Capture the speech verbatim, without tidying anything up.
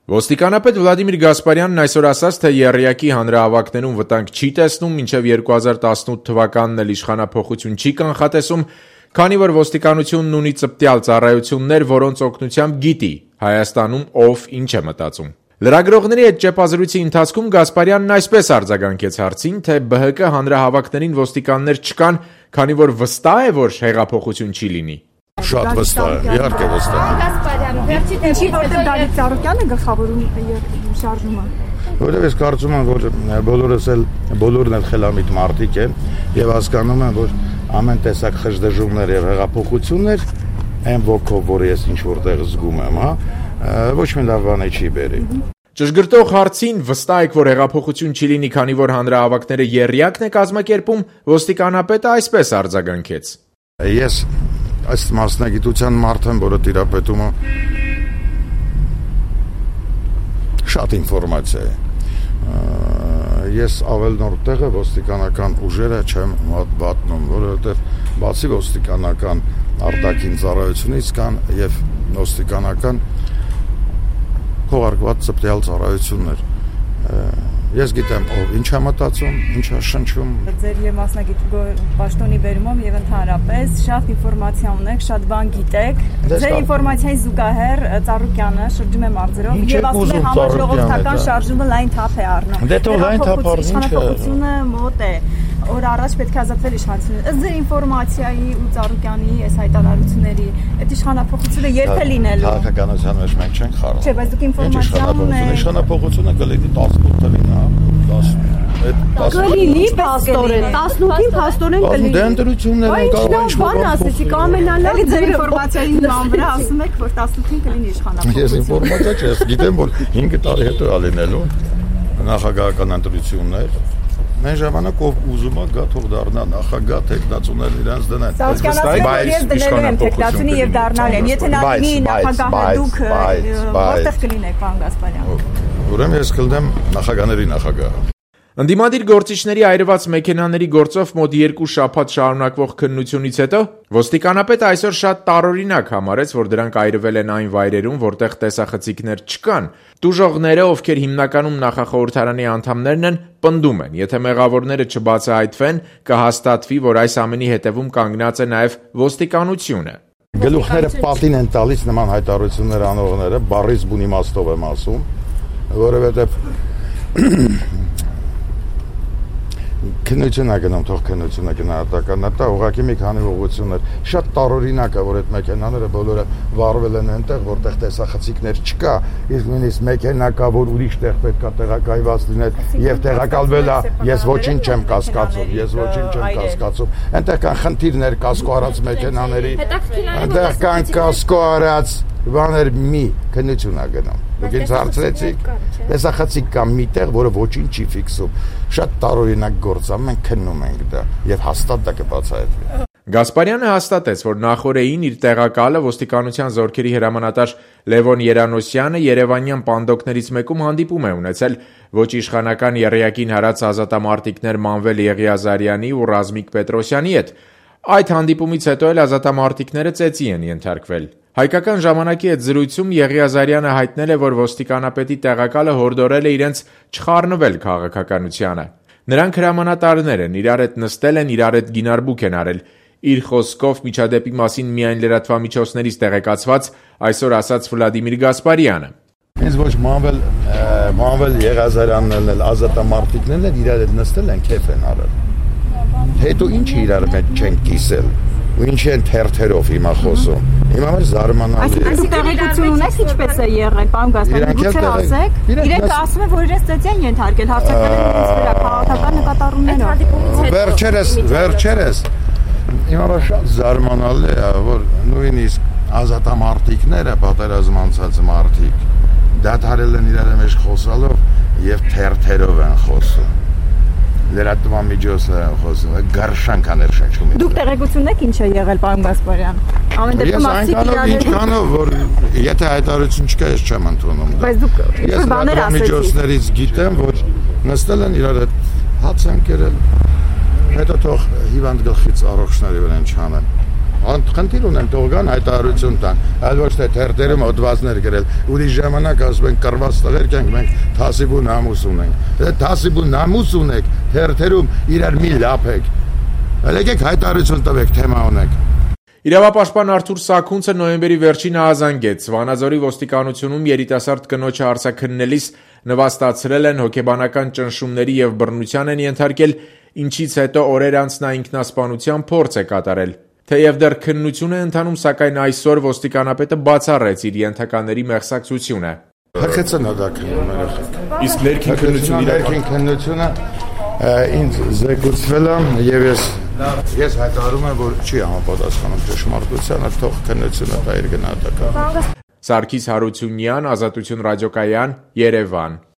Ոստիկանապետ Վլադիմիր Գասպարյանն այսօր ասաց, թե եռյակի հանրահավաքներում վտանգ չի տեսնում, մինչև երկու հազար տասնութ թվականն էլ իշխանափոխություն չի կանխատեսում, քանի որ ոստիկանությունն ունի ծպտյալ ծառայություններ, որոնց օգնությամբ գիտի Հայաստանում ով ինչ է մտածում։ Լրագրողների հետ ճեպազրույցի ընթացքում Գասպարյանն այսպես արձագանքեց հարցին, թե Բ Հ Կ հանրահավաքներին ոստիկաններ չկան, քանի որ վստահ է, որ հեղափոխություն չի լինի։ Շատ վստահ է, իհարկե վստահ է։ Գասպարյան, վերջի դեպքում որտեղ Դավիթ Ծառուկյանը գլխավորում շարժումը։ Որովհետև ես կարծում եմ, որ բոլորս էլ բոլորն էլ խելամիտ մարդիկ են եւ հասկանում են, որ ամեն տեսակ խժդժումներ եւ հեղափոխություններ այն ոգով, որ ես ինչ որտեղ զգում եմ, հա, ոչ մի լավ բան չի բերի։ Ճշգրտող հարցին վստահ եք, որ հեղափոխություն չի լինի, քանի որ հանրահավաքները եռյակն է կազմակերպում, ոստիկանապետը այսպես արձագանքեց։ Ես այս մասնագիտության մարդ եմ, որը տիրապետում է շատ ինֆորմացիա է։ Ես ավել նոր տեղը ոստիկանական ուժերը չեմ վատնում, որովհետև բացի ոստիկանական արտաքին ծառայությունից կան եւ ոստիկանական քողարկված ծպտյալ ծառայություններ։ Ես գիտեմ, ով ինչ է մտածում, ինչ է շնչում։ Ձեր եւ մասնագիտ պաշտոնի վերումով եւ ընդհանրապես շատ ինֆորմացիա ունեք, շատ բան գիտեք։ Ձեր ինֆորմացիային զուգահեռ Ծառուկյանը շրջում է մարզերով եւ ասում է համաժողովրդական շարժումը լայն թափ է առնում։ Դե թող լայն թափ առնի, ինչ է։ Հեղափոխությունը մոտ է։ Օր առաջ պետք է ազատվել իշխանությունից։ Ըստ ձեր ինֆորմացիայի ու Ծառուկյանի այս հայտարարությունների, այդ իշխանափոխությունը երբ է լինելու։ Քաղաքականության մեջ մենք չենք խառնում։ Չէ, բայց դուք ինֆորմացիա ունեք։ Իշխանափոխությունը կլինի տասնութ թվին, հա, դաս Կլինի փաստորեն, տասնութին փաստորեն կլինի։ Դե ընտրություններ են կարող ինչ բան ասեցիք, ամենալավ ձեր ինֆորմացիայի նման վրա ասում եք, որ տասնութին կլինի իշխանափոխություն։ Ես ինֆորմացիա չես, գիտեմ, որ հինգ տարի հետո է լինելու նախագահական ընտրություններ։ Մեն ժամանակ ով ուզում է գա թող դառնա նախագահ, տեխնացուներն իրենց դնեն։ Բայց ես դնելու եմ տեխնացունի եւ դառնալ եմ։ Եթե նա լինի նախագահը, դուք որտեղ կլինեք, պարոն Գասպարյան։ Ուրեմն ես կլինեմ նախագահների նախագահը։ Ընդդիմադիր գործիչների այրված մեքենաների գործով մոտ երկու շաբաթ շարունակվող քննությունից հետո ոստիկանապետը այսօր շատ տարօրինակ համարեց, որ դրանք այրվել են այն վայրերում, որտեղ տեսախցիկներ չկան։ Տուժողները, ովքեր հիմնականում նախախորհրդարանի անդամներն են, պնդում են, եթե մեղավորները չբացահայտվեն, կհաստատվի, որ այս ամենի հետևում կանգնած է նաև ոստիկանությունը։ Գլուխները պատին են տալիս նման հայտարարություններ անողները, բառից բուն իմաստով եմ ասում, որովհետև քննություն է գնում, թող քննությունը գնահատական է, դա ուղղակի մի քանի ուղղություններ։ Շատ տարօրինակ է, որ այդ մեքենաները բոլորը վառվել են այնտեղ, որտեղ տեսախցիկներ չկա, իսկ նույնիսկ մեքենա կա, որ ուրիշ տեղ պետք է տեղակայված լիներ եւ տեղակալվել է, ես ոչինչ չեմ կասկածում, ես ոչինչ չեմ կասկածում։ Այնտեղ կան խնդիրներ կասկո արած մեքենաների, այնտեղ կան կասկո արած բաներ, մի քննություն է գնում։ Դուք ինձ հարցրեցիք, տեսախցիկ կա միտեղ, որը ոչինչ չի ֆիքսում։ Շատ տարօրինակ գործ է, մենք քննում ենք դա եւ հաստատ դա կբացահայտվի։ Գասպարյանը հաստատեց, որ նախորդին իր տեղակալը ոստիկանության զորքերի հրամանատար Լևոն Երանոսյանը երևանյան պանդոկներից մեկում հանդիպում է ունեցել ոչ իշխանական եռյակին հարած ազատամարտիկներ Մանվել Եղիազարյանի ու Ռազմիկ Պետրոսյանի հետ։ Այդ հանդիպումից հետո էլ ազատամարտիկները ծեծի են ենթարկվել։ Հայկական ժամանակի հետ զրույցում Եղիազարյանը հայտնել է, որ ոստիկանապետի տեղակալը հորդորել է իրենց չխառնվել քաղաքականությանը։ Նրանք հրամանատարներ են, իրար հետ նստել են, իրար հետ գինարբուք են արել։ Իր խոսքով միջադեպի մասին միայն լրատվամիջոցներից տեղեկացված այսօր ասաց Վլադիմիր Գասպարյանը։ Ինձ ոչ Մանվել Մանվել Եղիազարյանն էլ ազատամարտիկներն էլ իրար հետ նստել են, քեֆ են արել։ Հետո ինչ իրար մեջ չեն կիսել։ Ու ինչ են թերթերով հիմա խոսում։ Հիմա մեր զարմանալի է։ Այսինքն տեղեկություն ունես ինչպես է եղել, պարոն Գասպարյան, դուք ասեք։ Իրենք ասում են, որ իրենց ծեծի են ենթարկել, հարցակալել իրենց վրա քաղաքական նկատառումներով։ Վերջերս, վերջերս հիմա շատ զարմանալի է, որ նույնիսկ ազատամարտիկները, պատերազմանցած մարդիկ, դադարել են իրար մեջ խոսալով եւ թերթերով են խոսում։ Լրատվամիջոցներ են խոսում, գարշանք աներ շնչում։ Դուք տեղեկություն եք ինչ է եղել, պարոն Գասպարյան։ Ամեն դեպքում ասիք ինչքանով, որ եթե հայտարարություն չկա, ես չեմ ընդունում դա։ Բայց դուք ես լրատվամիջոցներից գիտեմ, որ նստել են իրար հետ հաց են կերել, հետո թող հիվանդ գլխից առողջների վրա չանեն։ Խնդիր ունեմ, թող գան հայտարարություն տան, այլ ոչ թե թերթերում հոդվածներ գրել։ Ուրիշ ժամանակ ասում են կռված տղեր ենք, մենք թասիբ ու նամուս ունենք։ Դե թասիբ ու նամուս ունեք, թերթերում իրար մի լափեք։ Եկեք հայտարարություն տվեք, թեմա ունեք։ Իրավապաշտպան Արթուր Սաքունցը նոյեմբերի վերջին ահազանգեց Վանաձորի ոստիկանությունում երիտասարդ կնոջը արձաքննելիս նվաստացրել են հոգեբանական ճնշումների եւ բռնության են ենթարկել, ինչից հետո օրեր անց նա ինքնասպանության փորձ է կատարել։ Թեև դեռ քննություն է ընթանում, սակայն այսօր ոստիկանապետը բացառեց իր ենթակաների մեղսակցությունը։ Հրկեցն դա քննումները։ Իսկ ներքին քննությունը ներքին քննությունը ինձ զեկուցվել է եւ ես ես հայտարարում եմ, որ չի համապատասխանում ճշմարտությանը, թող քննությունը տա իր գնահատականը։ Սարգիս Հարությունյան, Ազատություն ռադիոկայան, Երևան։